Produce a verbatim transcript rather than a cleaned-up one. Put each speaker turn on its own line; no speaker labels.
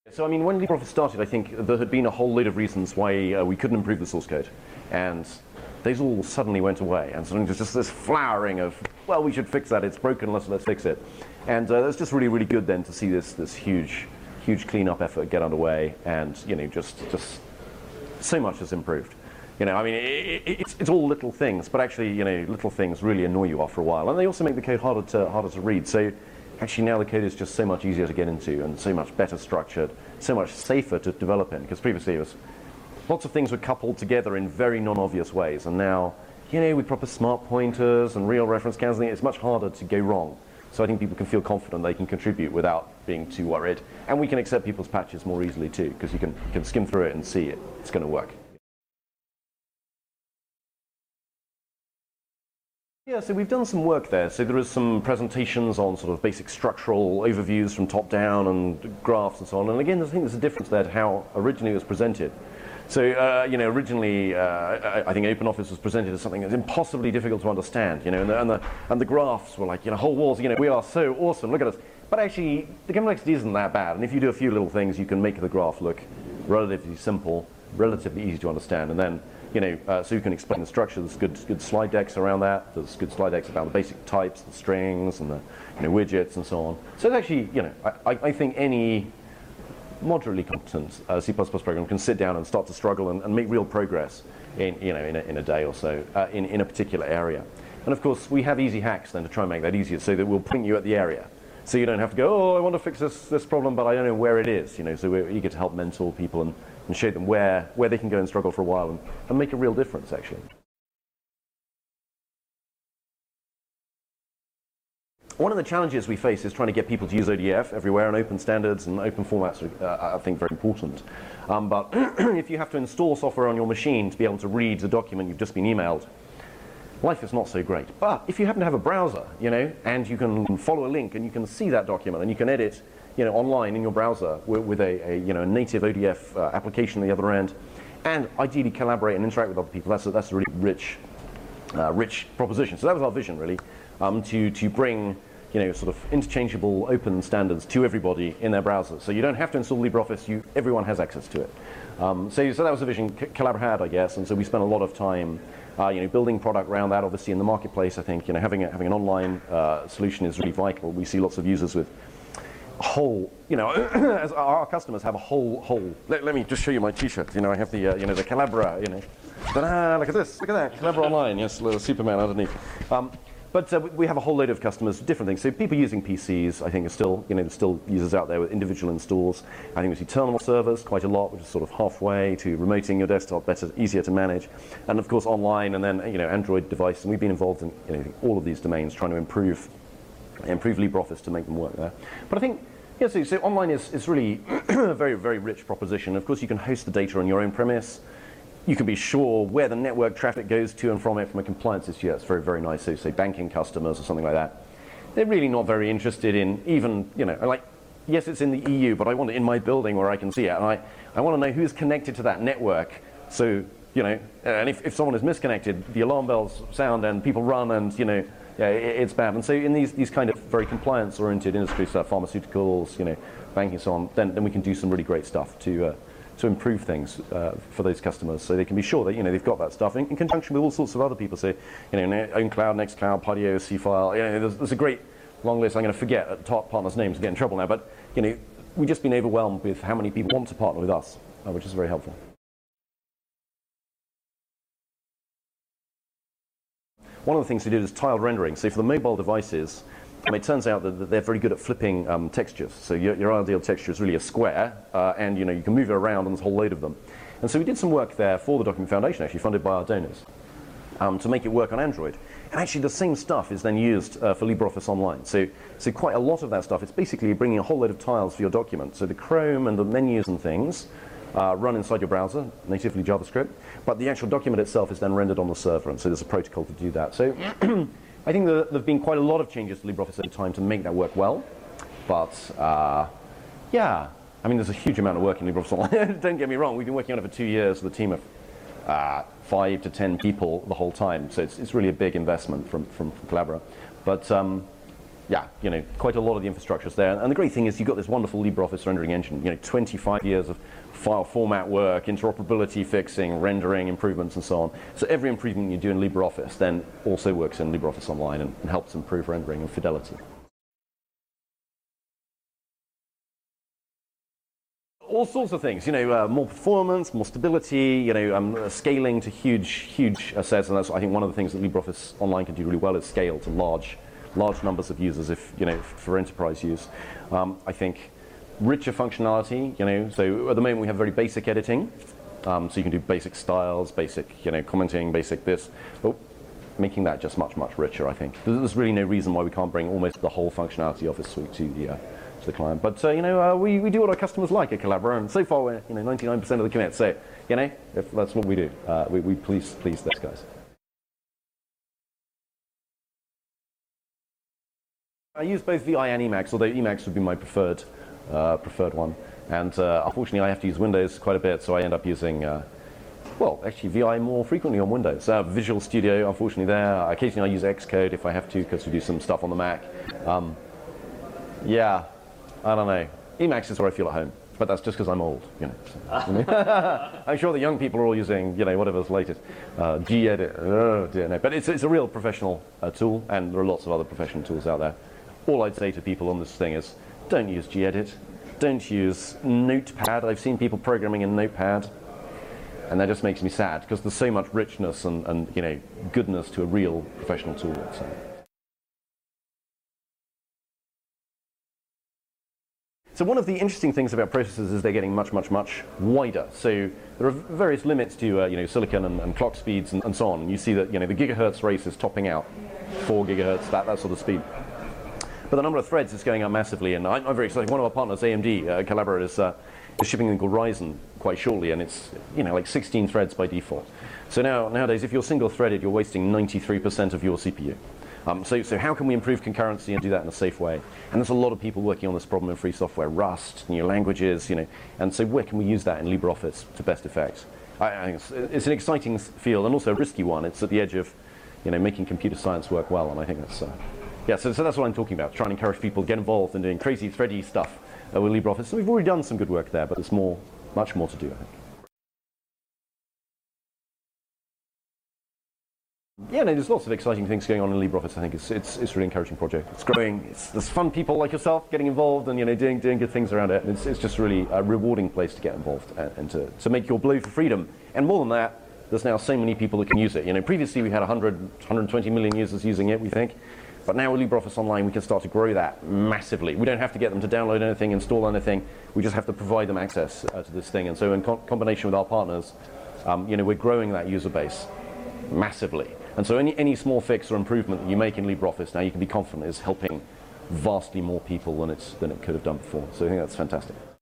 So I mean, when LibreOffice started, I think there had been a whole load of reasons why uh, we couldn't improve the source code, and those all suddenly went away, and suddenly there's just this flowering of, well, we should fix that, it's broken, let's, let's fix it. And uh, it's just really, really good then to see this, this huge, huge cleanup effort get underway, and, you know, just, just so much has improved. You know, I mean, it, it, it's, it's all little things, but actually, you know, little things really annoy you after a while, and they also make the code harder to, harder to read. So actually now the code is just so much easier to get into, and so much better structured, so much safer to develop in, because previously it was lots of things were coupled together in very non-obvious ways, and now, you know, with proper smart pointers and real reference counting, it's much harder to go wrong. So I think people can feel confident they can contribute without being too worried, and we can accept people's patches more easily too, because you can, you can skim through it and see it. It's going to work. Yeah, so we've done some work there. So there is some presentations on sort of basic structural overviews from top down and graphs and so on. And again, I think there's a difference there to how originally it was presented. So, uh, you know, originally, uh, I, I think OpenOffice was presented as something that's impossibly difficult to understand, you know, and the, and the, and the graphs were like, you know, whole walls, you know, we are so awesome, look at us. But actually, the complexity isn't that bad, and if you do a few little things, you can make the graph look relatively simple, relatively easy to understand, and then, you know, uh, so you can explain the structure. There's good, good slide decks around that. There's good slide decks about the basic types, the strings, and the, you know, widgets, and so on. So it's actually, you know, I, I think any moderately competent uh, C plus plus program can sit down and start to struggle and, and make real progress in, you know, in a, in a day or so uh, in, in a particular area. And of course, we have easy hacks then to try and make that easier, so that we'll point you at the area. So you don't have to go, oh, I want to fix this, this problem, but I don't know where it is. You know, so we're eager to help mentor people and, and show them where, where they can go and struggle for a while and, and make a real difference, actually. One of the challenges we face is trying to get people to use O D F everywhere, and open standards and open formats are, uh, I think, very important. Um, but if you have to install software on your machine to be able to read the document you've just been emailed, life is not so great. But if you happen to have a browser, you know, and you can follow a link and you can see that document and you can edit, you know, online in your browser with, with a, a, you know, native O D F uh, application at the other end, and ideally collaborate and interact with other people, that's a, that's a really rich, uh, rich proposition. So that was our vision, really, um, to, to bring, you know, sort of interchangeable open standards to everybody in their browser. So you don't have to install LibreOffice, you, everyone has access to it. Um, so, so that was the vision Collabora had, I guess, and so we spent a lot of time uh, you know, building product around that. Obviously in the marketplace, I think, you know, having, a, having an online uh, solution is really vital. We see lots of users with a whole, you know, as our customers have a whole, whole, let, let me just show you my t-shirt, you know, I have the, uh, you know, the Collabora, you know, ta-da, look at this, look at that, Collabora Online, yes, little Superman underneath. Um, But uh, we have a whole load of customers, different things. So people using P Cs, I think, are still, you know, there's still users out there with individual installs. I think we see terminal servers quite a lot, which is sort of halfway to remoting your desktop, better, easier to manage. And of course, online, and then, you know, Android devices. And we've been involved in, you know, all of these domains, trying to improve, improve LibreOffice to make them work there. But I think, yeah, so, so online is, is really a very, very rich proposition. Of course, you can host the data on your own premise. You can be sure where the network traffic goes to and from it from a compliance issue. That's very, very nice. So, say, banking customers or something like that. They're really not very interested in even, you know, like, yes, it's in the E U, but I want it in my building where I can see it. And I, I want to know who's connected to that network. So, you know, and if, if someone is misconnected, the alarm bells sound and people run and, you know, yeah, it, it's bad. And so in these, these kind of very compliance-oriented industries, uh, pharmaceuticals, you know, banking and so on, then, then we can do some really great stuff to, uh, to improve things uh, for those customers, so they can be sure that, you know, they've got that stuff in, in conjunction with all sorts of other people. So, you know, OwnCloud, NextCloud, Podio, C-File. You know, there's, there's a great long list. I'm going to forget at top partners' names and get in trouble now. But, you know, we've just been overwhelmed with how many people want to partner with us, uh, which is very helpful. One of the things we did is tiled rendering. So for the mobile devices, Um, it turns out that, that they're very good at flipping um, textures. So your, your ideal texture is really a square, uh, and you know, you can move it around, and there's a whole load of them. And so we did some work there for the Document Foundation, actually funded by our donors, um, to make it work on Android. And actually the same stuff is then used uh, for LibreOffice Online. So, so quite a lot of that stuff, it's basically bringing a whole load of tiles for your document. So the Chrome and the menus and things uh, run inside your browser, natively JavaScript, but the actual document itself is then rendered on the server, and so there's a protocol to do that. So I think that there have been quite a lot of changes to LibreOffice at the time to make that work well, but uh, yeah, I mean, there's a huge amount of work in LibreOffice Online. Don't get me wrong, we've been working on it for two years with a team of uh, five to ten people the whole time, so it's, it's really a big investment from, from, from Collabora. But um, yeah, you know, quite a lot of the infrastructure is there. And the great thing is you've got this wonderful LibreOffice rendering engine, you know, twenty-five years of file format work, interoperability fixing, rendering improvements, and so on. So every improvement you do in LibreOffice then also works in LibreOffice Online and, and helps improve rendering and fidelity. All sorts of things, you know, uh, more performance, more stability, you know, um, uh, scaling to huge, huge uh, sets, and that's, I think, one of the things that LibreOffice Online can do really well is scale to large, large numbers of users, if you know, for enterprise use. Um, I think richer functionality, you know, so at the moment we have very basic editing, um, so you can do basic styles, basic, you know, commenting, basic this, but making that just much, much richer, I think. There's, there's really no reason why we can't bring almost the whole functionality of Office Suite to the uh, to the client. But uh, you know, uh, we, we do what our customers like at Collabora, and so far we're you know ninety-nine percent of the commit. So you know, if that's what we do, uh, we, we please please those guys. I use both V I and Emacs, although Emacs would be my preferred uh, preferred one. And uh, unfortunately, I have to use Windows quite a bit, so I end up using. Uh, Well, actually, V I more frequently on Windows. Uh, Visual Studio, unfortunately, there. Occasionally, I use Xcode if I have to, because we do some stuff on the Mac. Um, yeah, I don't know. Emacs is where I feel at home, but that's just because I'm old. You know. So. I'm sure the young people are all using, you know, whatever's latest. Uh, Gedit. Oh dear, no. But it's it's a real professional uh, tool, and there are lots of other professional tools out there. All I'd say to people on this thing is, don't use Gedit. Don't use Notepad. I've seen people programming in Notepad. And that just makes me sad, because there's so much richness and, and you know, goodness to a real professional tool. So. so one of the interesting things about processors is they're getting much, much, much wider. So there are various limits to uh, you know, silicon and, and clock speeds and, and so on. And you see that you know, the gigahertz race is topping out, four gigahertz, that, that sort of speed. But the number of threads is going up massively, and I'm, I'm very excited. One of our partners, A M D, uh, Collabora, is uh, is shipping something called Ryzen quite shortly, and it's you know like sixteen threads by default. So now nowadays, if you're single-threaded, you're wasting ninety-three percent of your C P U. Um, so, so how can we improve concurrency and do that in a safe way? And there's a lot of people working on this problem in free software, Rust, new languages, you know. And so where can we use that in LibreOffice to best effect? I, I think it's, it's an exciting field and also a risky one. It's at the edge of you know making computer science work well, and I think that's uh, yeah. So, so that's what I'm talking about. Trying to encourage people to get involved in doing crazy thready stuff uh, with LibreOffice. So we've already done some good work there, but there's more, much more to do, I think. Yeah, no, there's lots of exciting things going on in LibreOffice. I think it's it's it's a really encouraging project. It's growing. It's, there's fun people like yourself getting involved and you know doing doing good things around it. And it's it's just really a rewarding place to get involved and, and to to make your blow for freedom. And more than that, there's now so many people that can use it. You know, previously we had one hundred, one hundred twenty million users using it, we think. But now with LibreOffice Online, we can start to grow that massively. We don't have to get them to download anything, install anything. We just have to provide them access uh, to this thing. And so in co combination with our partners, um, you know, we're growing that user base massively. And so any, any small fix or improvement that you make in LibreOffice now, you can be confident is helping vastly more people than, it's, than it could have done before. So I think that's fantastic.